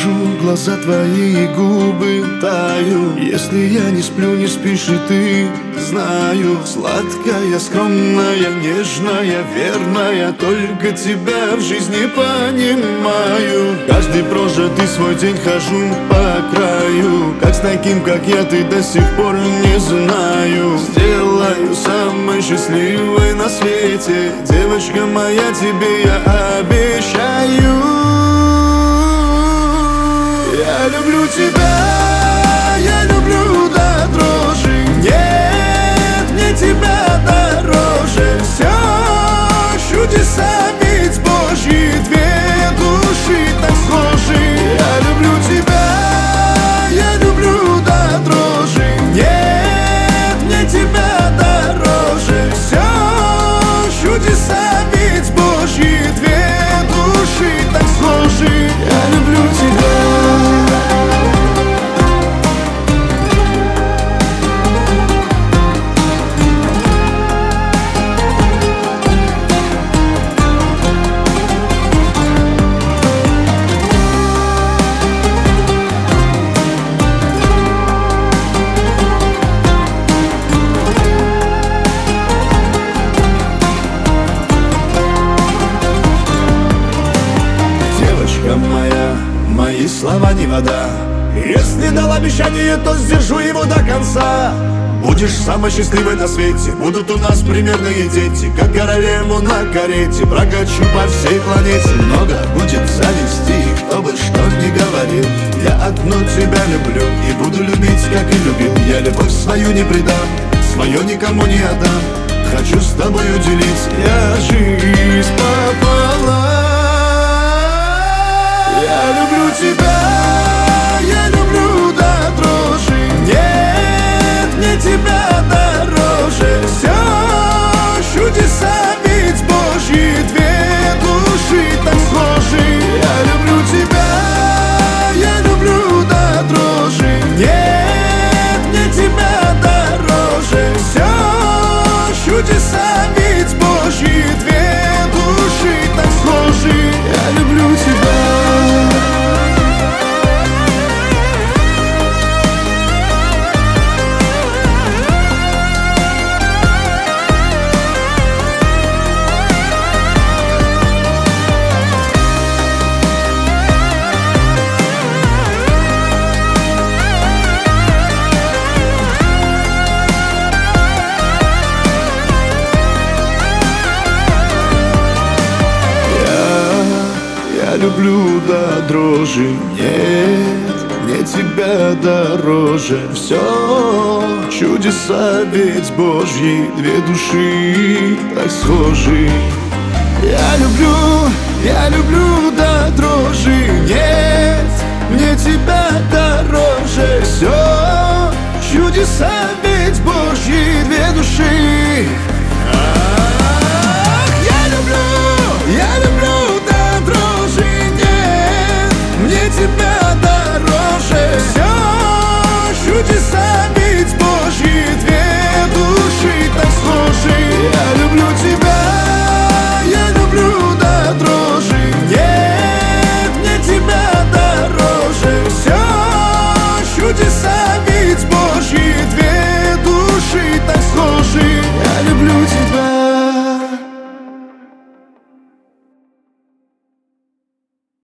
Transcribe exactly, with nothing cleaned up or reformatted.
вижу глаза твои, губы таю. Если я не сплю, не спишь и ты, знаю. Сладкая, скромная, нежная, верная, только тебя в жизни понимаю. Каждый прожитый свой день хожу по краю. Как с таким, как я, ты до сих пор не знаю. Сделаю самой счастливой на свете, девочка моя, тебе я обещаю. Я люблю тебя, я люблю до дрожи. Нет, мне тебя дороже. Все чудеса ведь Божьи, две души так схожи. Я люблю тебя, я люблю до дрожи. Нет, мне тебя дороже. Все чудеса ведь Божьи, две души так схожи. Я люблю тебя. Моя, мои слова не вода. Если дал обещание, то сдержу его до конца. Будешь самой счастливой на свете, будут у нас примерные дети, как королеву на карете. Прокачу по всей планете, много будет зависти, кто бы что ни говорил. Я одну тебя люблю и буду любить, как и любил. Я любовь свою не предам, свое никому не отдам. Хочу с тобой уделить я жизнь пополам. Я люблю тебя, я люблю до дрожи. Нет, мне тебя дороже. Все чудеса ведь Божьи, две души так схожи. Я люблю тебя, я люблю до дрожи. Нет, мне тебя дороже. Все чудеса ведь Божьи, две души так схожи. Я люблю тебя. Я люблю до дрожи, нет, мне тебя дороже. Все чудеса ведь Божьи, две души так схожи. Я люблю, я люблю до дрожи, нет.